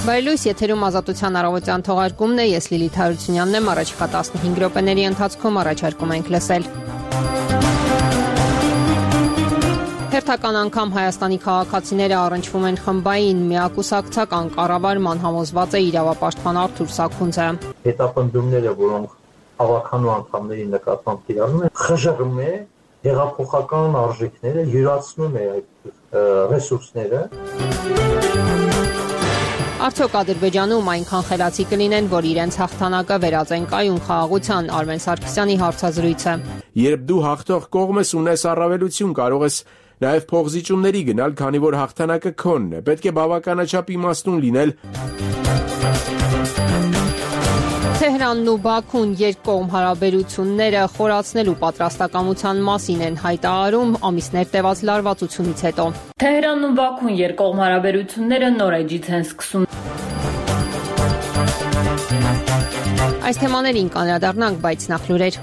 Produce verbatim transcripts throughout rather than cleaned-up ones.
Բարելույս, եթերում ազատության առավոտյան թողարկումն է, ես Լիլիթ Հարությունյանն եմ, առաջիկա տասնհինգ րոպեների ընթացքում առաջարկում ենք լսել. Հերթական անգամ Հայաստանի քաղաքացիները առնչվում են խմբային միակուսակցական կառավարման, համոզված է իրավապաշտպան Արթուր Սաքունցը. Հետապնդումները, որոնք հավաքանու անդամների նկատմամբ կիրառվում են, խժռում է հեղափոխական արժեքները, յուրացնում է այդ ռեսուրսները. Արդյոք Ադրբեջանում այնքան խելացի կլինեն, որ իրենց հաղթանակը վերածեն կայուն խաղաղության, Արմեն Սարգսյանի հարցազրույցը. Երբ դու հաղթող կողմ ես, ունես առավելություն, կարող ես նաև փողզիջումների գնալ, քանի որ հաղթանակը քոնն է, պետք է բավականաչափ իմաստուն լինել. Թեհրանն ու Բաքուն երկկողմ հարաբերությունները խորացնելու պատրաստակամության մասին են հայտարարում ամիսներ տևած լարվածությունից հետո. Թեհրանն ու Բաքուն երկկողմ հարաբերությունները նոր էջից են սկսում. Այս թեմաներին կանդրադառնանք, բայց նախ լուրեր.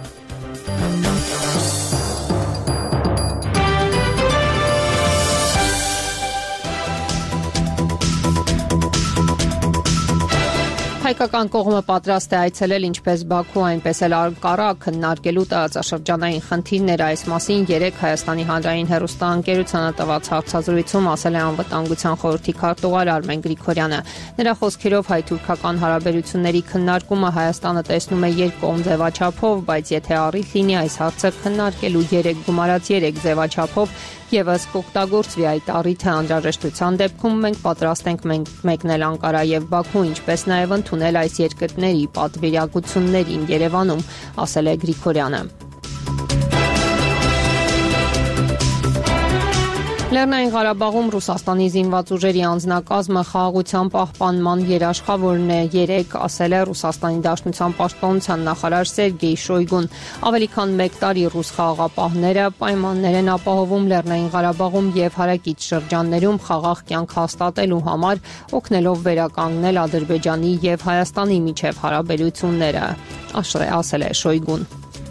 Հայկական կողմը պատրաստ է այցելել ինչպես Բաքու, այնպես էլ Անկարա քննարկելու տարածաշրջանային խնդիրները. Այս մասին երեկ Հայաստանի հանրային հեռուստաընկերությանը տված հարցազրույցում ասել է Անվտանգության խորհրդի քարտուղար Արմեն Գրիգորյանը. Նրա խոսքերով հայ-թուրքական հարաբերությունների քննարկումը Հայաստանը տեսնում է երկկողմ ձևաչափով, բայց եթե առիթ լինի այս հարցը քննարկելու երեք գումարած երեք ձևաչափով եւս կօգտագործվի այդ առիթը, անհրաժեշտության դեպքում մենք պատրաստ ենք մեկնել Անկարա եւ Բաքու, ինչպես նաեւ ընդունել այս երկրների պատվիրակություններին Երևանում, ասել է Գրիգորյանը. Լեռնային Ղարաբաղում Ռուսաստանի զինված ուժերի անձնակազմը խաղաղության պահպանման երաշխավորն է, երեկ ասել է Ռուսաստանի Դաշնության պաշտպանության նախարար Սերգեյ Շոյգուն. Ավելի քան մեկ տարի ռուս խաղաղապահները պայմաններ են ապահովում Լեռնային Ղարաբաղում եւ հարակից շրջաններում խաղաղ կյանք հաստատելու համար, օգնելով վերականգնել Ադրբեջանի եւ Հայաստանի միջև հարաբերությունները, ասել է Շոյգուն.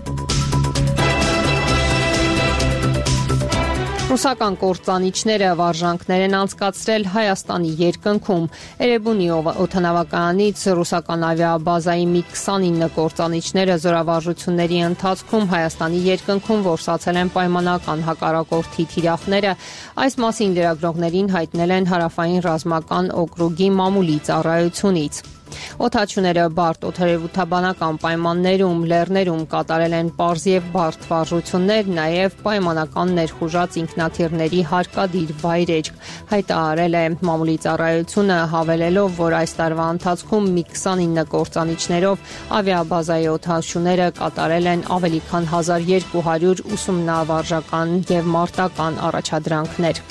Ռուսական կործանիչները վարժանքներ են անցկացրել Հայաստանի երկնքում. Էրեբունի օդանավակայանից ռուսական ավիաբազայի մի քսանինը կործանիչները զորավարժությունների ընթացքում Հայաստանի երկնքում որսացել են պայմանական հակառակորդի թիրախները. Այս մասին լրագրողներին հայտնել են Հարավային ռազմական օկրուգի մամուլի ծառայությունից. Օդաչուները բարդ օդերևութաբանական պայմաններում, լեռներում կատարել են պարզ եւ բարդ վարժություններ, նաեւ պայմանական ներխուժած ինքնաթիռների հարկադիր վայրեջք, հայտարարել է մամուլի ծառայությունը, հավելելով, որ այս տարվա ընթացքում մի քսանինը կործանիչներով ավիաբազայի օդաչուները կատարել են ավելի քան հազար երկու հարյուր ուսումնավարժական եւ մարտական առաջադրանքներ.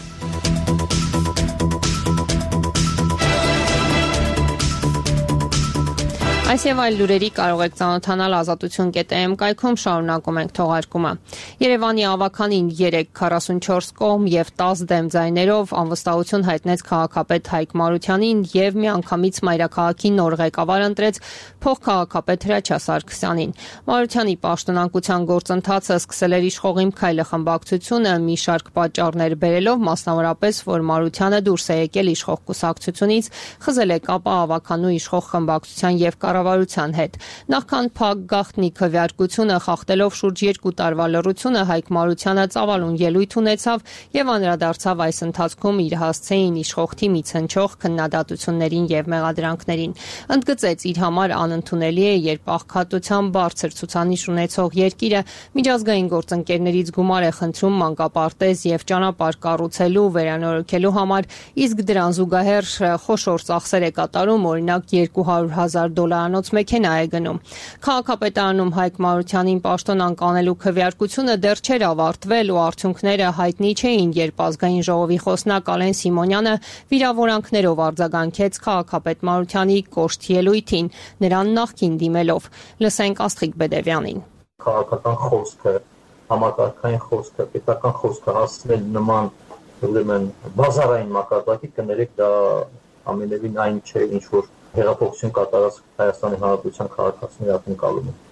Այս եւ այլ լուրերի կարող եք ծանոթանալ ազատություն կետ է էմ կայքում, շարունակում ենք թողարկումը. Երևանի ավականին երեկ քառասունչորս կողմ եւ տասը դեմ ձայներով անվստահություն հայտնեց քաղաքապետ Հայկ Մարությանին եւ միանգամից մայրաքաղաքի նոր ղեկավար ընտրեց փոխքաղաքապետ Հրաչյա Սարգսյանին. Մարությանի պաշտոնանկության գործընթացը սկսել էր իշխող Իմ Քայլը խմբակցությունը մի շարք պատճառներ բերելով, մասնավորապես, որ Մարությանը դուրս է եկել իշխող կուսակցությունից, խզել է կապը ավականու իշխող խմբակցության եւ կառավարության հետ. Նախքան փակ գաղտնի քվեարկությունը խախտելով շուրջ երկու տարվա լռությունը, Հայկ Մարությանը ծավալուն ելույթ ունեցավ եւ անդրադարձավ այս ընթացքում իր հասցեին իշխող թիմից հնչող քննադատություններին եւ մեղադրանքներին. Ընդգծեց իր համար անընդունելի է, երբ աղքատության բարձր ցուցանիշ ունեցող երկիրը միջազգային գործընկերներից գումար է խնդրում մանկապարտեզ եւ ճանապարհ կառուցելու, վերանորոգելու համար, իսկ դրան զուգահեռ խոշոր ծախսեր է կատարում, օրինակ երկու հարյուր հազար դոլարանոց մեքենա է գնում. Քաղաքապետարանում Հայկ Մարությանին պաշտոն անկանելու քվեարկությունը դեռ չէր ավարտվել ու արդյունքները հայտնի չէին, երբ ազգային ժողովի խոսնակ Ալեն Սիմոնյանը վիրավորանքներով արձագանքեց քաղաքապետ Մարությանի կոշտ ելույթին, նրան նախկին դիմելով. Լսենք Աստղիկ Բեդևյանին. Քաղաքական խոսքը, համակարգային խոսքը, պետական խոսքը հասնել նման ուրեմն բազարային մակարդակի, կներեք, դա ամենևին այն չէ, ինչ որ հեղափոխություն կատարած Հայաստանի Հանրապետության քաղաքացիների ակնկալում է.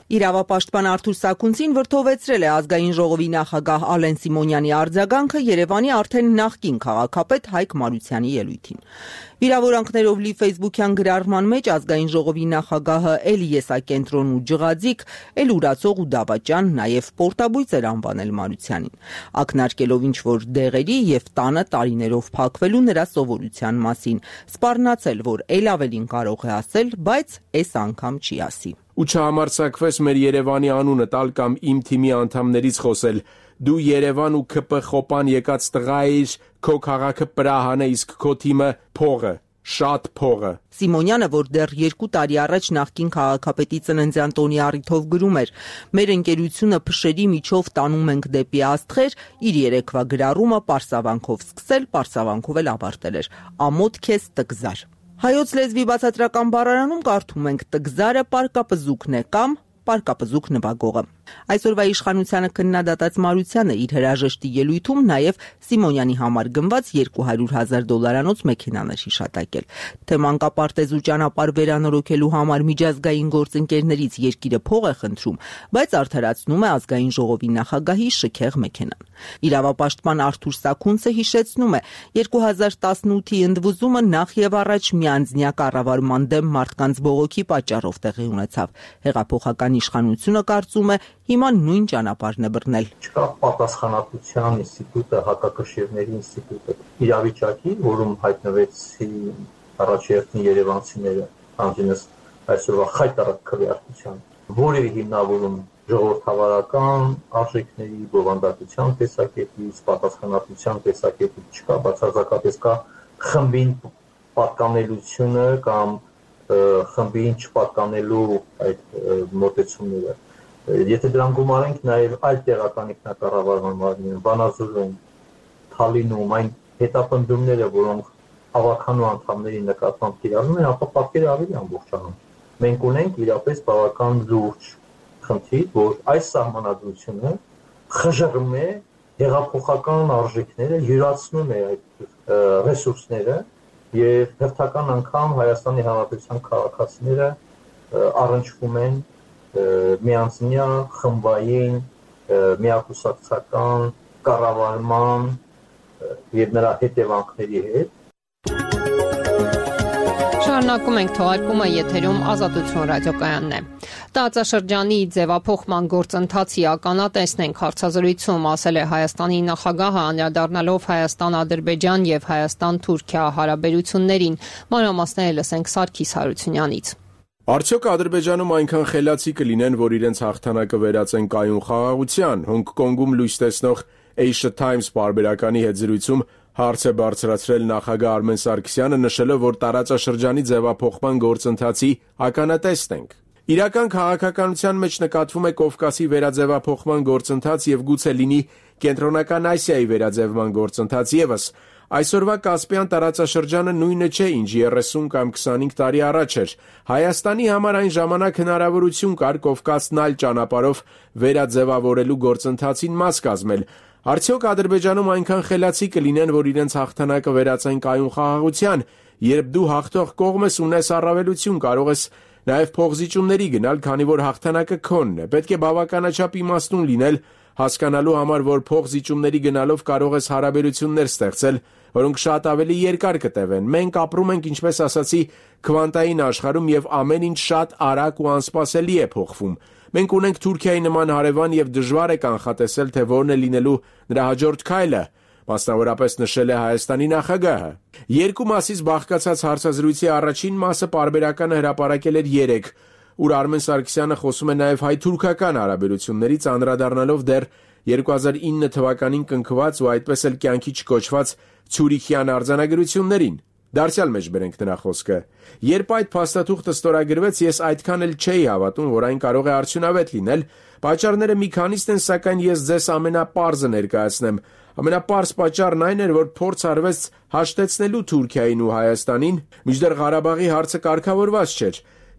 Իրավապաշտպան Արթուր Սաքունցին վրդովեցրել է ազգային ժողովի նախագահ Ալեն Սիմոնյանի արձագանքը Երևանի արդեն նախկին քաղաքապետ Հայկ Մարությանի ելույթին։ Վիրավորանքներով լի ֆեյսբուքյան գրառման մեջ ազգային ժողովի նախագահը էլ եսակենտրոն ու ջղաձիկ, էլ ուրացող ու դավաճան, նաև պորտաբույծ էր անվանել Մարությանին, ակնարկելով ինչ-որ դեղերի և տանը տարիներով փակվելու նրա սովորության մասին, սպառնացել, որ էլ ավելին կարող է ասել, բայց էս անգամ չի ասի։ Ու չհամարձակվես մեր Երևանի անունը տալ կամ իմ թիմի անդամներից խոսել, դու Երևան ու ՔՊ խոպան եկած տղա էիր, քո քաղաքը պրահան է, իսկ քո թիմը փողը, շատ փողը։ Սիմոնյանը, որ դեռ երկու տարի առաջ նախկին քաղաքապետի ծննդյան տոնի առիթով գրում էր. «Մեր ընկերությունը փշերի միջով տանում ենք դեպի աստղեր», իր երեկվա գրառումը պարսավանքով սկսել, պարսավանքով էլ ավարտել էր. «Ամոթ քեզ տգզար»։ Հայոց լեզվի բացատրական բառարանում կարդում ենք տգզարը պարկապզուկն է կամ պարկապզուկ նվագողը։ Այսօրվա իշխանությանը քննադատած Մարությանը իր հրաժեշտի ելույթում նաև Սիմոնյանի համար գնված երկու հարյուր հազար դոլարանոց մեքենաներ հիշատակել, թե մանկապարտեզ ու ճանապարհ վերանորոգելու համար միջազգային գործընկերներից երկիրը փող է խնդրում, բայց արդարացնում է ազգային ժողովի նախագահի շքեղ մեքենան։ Իրավապաշտպան Արթուր Սաքունցը հիշեցնում է, երկու հազար տասնութի ընդվզումը նախ եւ առաջ միանձնյա կառավարման դեմ մարդկանց բողոքի պատճառով տեղի ունեցավ։ Հեղափոխական իշխանությունը կարծում է հիմա նույն ճանապարհն է բռնել։ Չկա պատասխանատվության ինստիտուտը, հակակշիռների ինստիտուտը, իրավիճակի, որում հայտնվեցին առաջերտին երևանցիները, անջինս այսօրվա խայտարակ քվեարկության, որևէ հիմնավորում ժողովրդավարական արժեքների, բովանդակության տեսակետից, պատասխանատվության տեսակետից չկա, բացարձակապես կա խմբին պատկանելությունը կամ խմբին չպատկանելու այդ մոտեցումները։ Եթե դրան գումարենք նաև այլ տեղական ինքնակառավարման մարմիններ, Վանաձորում, Թալինում, այն հետապնդումները, որոնք ավականու անդամների նկատմամբ կիրառվում են, ապա պատկերը ավելի ամբողջանում։ Մենք ունենք իրապես բավական լուրջ խնդիր, որ այս սահմանադրությունը խժռում է հեղափոխական արժեքները, յուրացնում է այդ ռեսուրսները եւ հերթական անգամ Հայաստանի Հանրապետության քաղաքացիները առնչվում են միանձնյա խմբային միակուսակցական կառավարման եւ նրա հետևանքների հետ։ Շարունակում ենք թողարկումը, եթերում Ազատություն ռադիոկայանն է։ Տարածաշրջանի ձևափոխման գործընթացի ականատեսն ենք հարցազրույցում, ասել է Հայաստանի նախագահը, անդրադառնալով Հայաստան-Ադրբեջան եւ Հայաստան-Թուրքիա հարաբերություններին։ Մանրամասները լսենք Սարգիս Հարությունյանից։ Արդյոք Ադրբեջանում այնքան խելացի կլինեն, որ իրենց հաղթանակը վերածեն կայուն խաղաղության։ Հոնկ Կոնգում լույս տեսնող Asia Times պարբերականի հետ զրույցում հարց է բարձրացրել նախագահ Արմեն Սարգսյանը, նշելով, որ տարածաշրջանի ձևափոխման գործընթացի ականատեսն ենք։ Իրական քաղաքականության մեջ նկատվում է Կովկասի վերաձևափոխման գործընթաց եւ գուցե լինի Կենտրոնական Ասիայի վերաձևման գործընթաց եւս։ Այսօրվա Կասպիան տարածաշրջանը նույնը չէ, ինչ երեսուն կամ քսանհինգ տարի առաջ էր։ Հայաստանի համար այն ժամանակ հնարավորություն կար Կովկասն այլ ճանապարհով վերաձևավորելու գործընթացին մաս կազմել։ Արդյոք Ադրբեջանում այնքան խելացի կլինեն, որ իրենց հաղթանակը վերածեն կայուն խաղաղության, երբ դու հաղթող կողմ ես, ունես առավելություն, կարող ես նաև փողզիջումների գնալ, քանի որ հաղթանակը քոնն է։ Պետք է բավականաչափ իմաստուն լինել, հասկանալու համար, որ փողզիջումների գնալով կարող ես հարաբերություններ ստեղծել, որոնք շատ ավելի երկար կտևեն։ Մենք ապրում ենք, ինչպես ասացի, քվանտային աշխարհում եւ ամեն ինչ շատ արագ ու անսպասելի է փոխվում։ Մենք ունենք Թուրքիայի նման հարևան եւ դժվար է կանխատեսել, թե որն է լինելու նրա հաջորդ քայլը, մասնավորապես նշել է Հայաստանի նախագահը։ Երկու մասից բաղկացած հարցազրույցի առաջին մասը պարբերականը հրապարակել էր երեկ, ուր Արմեն Սարգսյանը խոսում է նաև հայ-թուրքական հարաբերություններից, անդրադառնալով դեռ երկու հազար ինը թվականին կնքված ու այդպես էլ կյանքի չկոչված Ցյուրիխյան արձանագրություններին։ Դարձյալ մեջ բերենք նրա խոսքը. «Երբ այդ փաստաթուղթը ստորագրվեց, ես այդքան էլ չէի հավատում, որ այն կարող է արդյունավետ լինել։ Պատճառները մի քանիստ են, սակայն ես ձեզ ամենապարզը ներկայացնեմ։ Ամենապարզ պատճառն այն էր, որ փորձ արվեց հաշտեցնելու Թուրքիային ու Հայաստանին, մինչդեռ Ղարաբաղի հարցը կարգավորված չէր։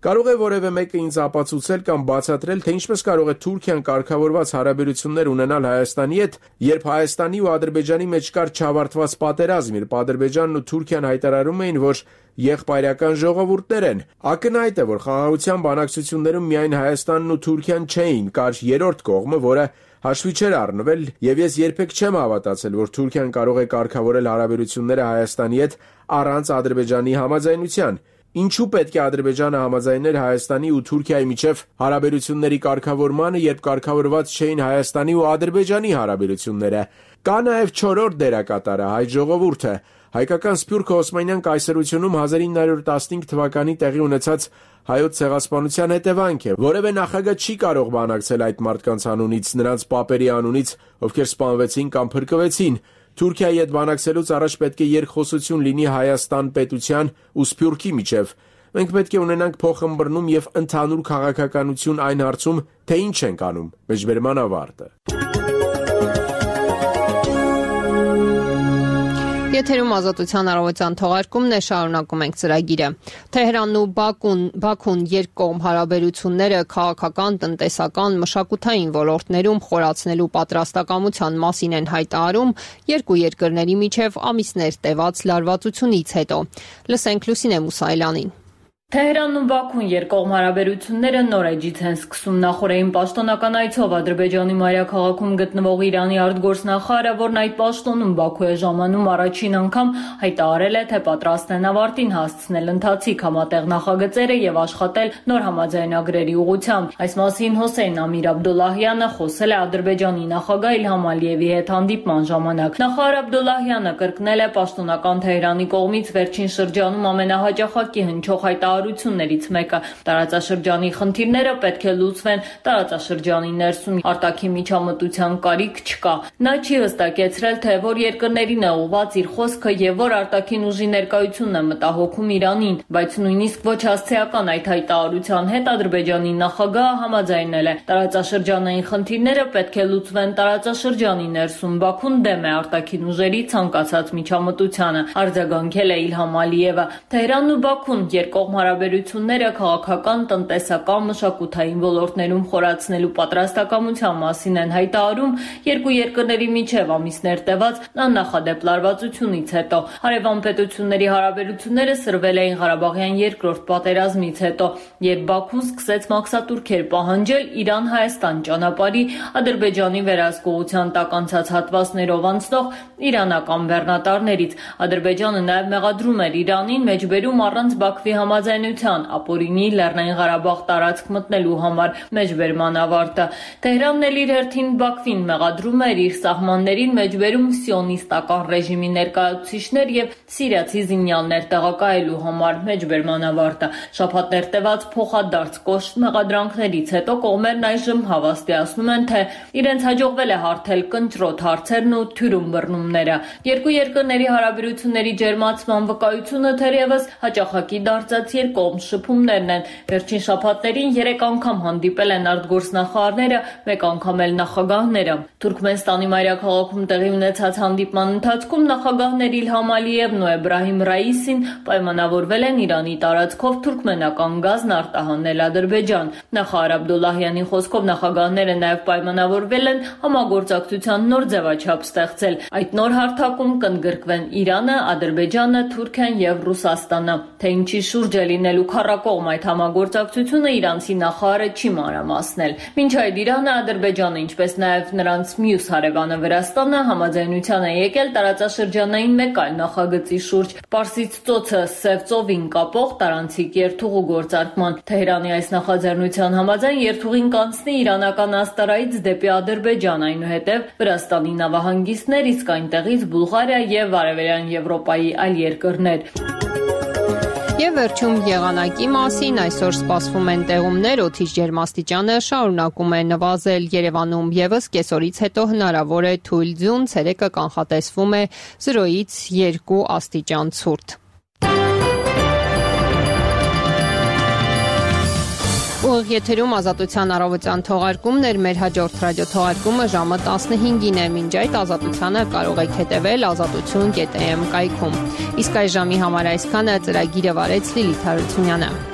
Կարող է որևէ մեկը ինձ ապացուցել կամ բացատրել, թե ինչպես կարող է Թուրքիան կարգավորված հարաբերություններ ունենալ Հայաստանի հետ, երբ Հայաստանի ու Ադրբեջանի մեջ կար չավարտված պատերազմ, երբ Ադրբեջանն ու Թուրքիան հայտարարում էին, որ եղբայրական ժողովուրդներ են։ Ակնհայտ է, որ խաղաղության բանակցություններում միայն Հայաստանն ու Թուրքիան չէին, կար երրորդ կողմը, որը հաշվի չէր առնվել, եւ ես երբեք չեմ հավատացել, որ Թուրքիան կարող է կարգավորել հարաբերությունները Հայաստանի հետ առանց Ադրբեջանի համաձայնության։ Ինչու պետք է Ադրբեջանը համաձայներ Հայաստանի ու Թուրքիայի միջև հարաբերությունների կարգավորմանը, երբ կարգավորված չէին Հայաստանի ու Ադրբեջանի հարաբերությունները։ Կա նաև չորրորդ դերակատարը, հայ ժողովուրդը։ Հայկական Սփյուռք Օսմանյան կայսրությունում հազար ինը հարյուր տասնհինգ թվականին տեղի ունեցած հայոց ցեղասպանության հետևանք է։ Որևէ նախագահ չի կարող բանակցել այդ մարդկանց անունից, նրանց պապերի անունից, ովքեր սպանվեցին կամ փրկվեցին։ Թուրքիայի հետ բանակցելուց առաջ պետք է երկխոսություն լինի Հայաստան պետության ու Սփյուռքի միջև։ Մենք պետք է ունենանք փոխըմբռնում եւ ընդհանուր քաղաքականություն այն հարցում, թե ինչ ենք անում։ Մեջբերման ավարտը։ Եթերում Ազատության առավոտյան թողարկումն է, շարունակում ենք ծրագիրը։ Թեհրանն ու Բաքուն, Բաքուն երկկողմ հարաբերությունները քաղաքական, տնտեսական, մշակութային ոլորտներում խորացնելու պատրաստակամության մասին են հայտարարում երկու երկրների միջև ամիսներ տևած լարվածությունից հետո։ Լսենք Լուսինե Մուսայելյանին։ Թեհրանն ու Բաքուն երկկողմ հարաբերությունները նոր էջից են սկսում։ Նախորդային պաշտոնական այցով Ադրբեջանի մայրաքաղաքում գտնվող Իրանի արտգործնախարարը, որն այդ պաշտոնում Բաքու է ժամանում, առաջին անգամ հայտարարել է, թե պատրաստ են ավարտին հասցնել ընթացիկ համատեղ նախագծերը եւ աշխատել նոր համաձայնագրերի ուղղությամբ։ Այս մասին Հոսեյն Ամիր Աբդոլլահյանը խոսել է Ադրբեջանի նախագահ Իլհամ Ալիևի հետ հանդիպման ժամանակ։ Նախարար Աբդոլլահյանը կրկնել է պաշտոնական Թեհրանի կողմից վերջին շրջանում ամենահաճախակի հնչող հայտարարություններից մեկը։ Տարածաշրջանի խնդիրները պետք է լուծվեն տարածաշրջանի ներսում, արտաքին միջամտության կարիք չկա։ Նա չի հստակեցրել, թե որ երկրներին է ուղղված իր խոսքը եւ որ արտաքին ուժի ներկայությունն է մտահոգում Իրանին, բայց նույնիսկ ոչ հասցեական այդ հայտարարության հետ Ադրբեջանի նախագահը համաձայնել է։ Տարածաշրջանային խնդիրները պետք է լուծվեն տարածաշրջանի ներսում։ Բաքուն դեմ է արտաքին ուժերի ցանկացած միջամտությանը, արձագանքել է Իլհամ Ալիևը։ Թեհրանն ու Բաքուն երկկողմ հարաբերությունները քաղաքական, տնտեսական, մշակութային ոլորտներում խորացնելու պատրաստակամության մասին են հայտարարում երկու երկրների միջև ամիսներ տևած աննախադեպ լարվածությունից հետո։ Հարևան պետությունների հարաբերությունները սրվել էին Ղարաբաղյան երկրորդ պատերազմից հետո, երբ Բաքուն սկսեց մաքսատուրքեր պահանջել Իրան-Հայաստան ճանապարհի Ադրբեջանի վերահսկողության տակ անցած հատվածներով անցնող իրանական բեռնատարներից։ Ադրբեջանը նաև մեղադրում էր Իրանին մեջբերում առանց Բաքվի համաձայնության ապօրինի Լեռնային Ղարաբաղ տարածք մտնելու համար։ Մեջբերման ավարտը։ Թեհրանն էլ իր հերթին Բաքվին մեղադրում էր իր սահմաններին մեջբերում սիոնիստական ռեժիմի ներկայացուցիչներ եւ սիրիացի զինյալներ տեղակայելու համար։ Մեջբերման ավարտը։ Շաբաթներ տևած փոխադարձ կոշտ մեղադրանքներից հետո կողմերն այժմ հավաստիացնում են, թե իրենց հաջողվել է հարթել կնճռոտ հարցերն ու թյուրում բռնումները։ Երկու երկրների հարաբերությունների ջերմացման վկայությունը թերևս հաճախակի դարձած երկկողմ շփումներն են։ Վերջին շաբաթներին երեք անգամ հանդիպել են արտգործնախարարները, մեկ անգամ էլ նախագահները։ Թուրքմենստանի մայրաքաղաքում տեղի ունեցած հանդիպման ընթացքում նախագահներ Իլհամ Ալիևն ու Էբրահիմ Ռայիսին պայմանավորվել են Իրանի տարածքով թուրքմենական գազն արտահանել Ադրբեջան։ Նախարար Աբդոլլահյանի խոսքով նախագահները նաև պայմանավորվել են համագործակցության նոր ձևաչափ ստեղծել։ Այդ նոր հարթակում կընդգրկվեն Իրանը, Ադրբեջանը, Թուրքիան եւ Ռուսաստանը։ Թե ինչի շուրջ է լինելու քառակողմ այդ համագործակցությունը իրանցի նախարարը չի մանրամասնել։ Մինչ այդ Իրանը, Ադրբեջանը, ինչպես նաև նրանց մյուս հարևանը Վրաստանը համաձայնության է եկել տարածաշրջանային մեկ այլ նախագծի շուրջ՝ Պարսից ծոցը Սև ծովին կապող տարանցիկ երթուղու գործարկման։ Թեհրանի այս նախաձեռնության համաձայն երթուղին կանցնի իրանական աստարայից դեպի Ադրբեջան, այնուհետև Վրաստանի նավահանգիստներ, իսկ այնտեղից Բուլղարիա եւ Արևելյան Եվրոպայի այլ երկրներ։ Եվ վերջում եղանակի մասին այսօր սպասվում են տեղումներ, օդի ջերմաստիճանը շարունակում է նվազել։ Երևանում եւս կեսօրից հետո հնարավոր է թույլ ձյուն, ցերեկը կանխատեսվում է զրոյից երկու աստիճան ցուրտ։ Ուղիղ եթերում Ազատության առավոտյան թողարկումն էր, մեր հաջորդ ռադիոթողարկումը ժամը տասնհինգին է։ Մինչ այդ Ազատությանը կարող եք հետևել ազատություն կետ էմ կայքում։ Իսկ այս ժամի համար այսքանը, ծրագիրը վարեց Լիլիթ Հարությունյանը։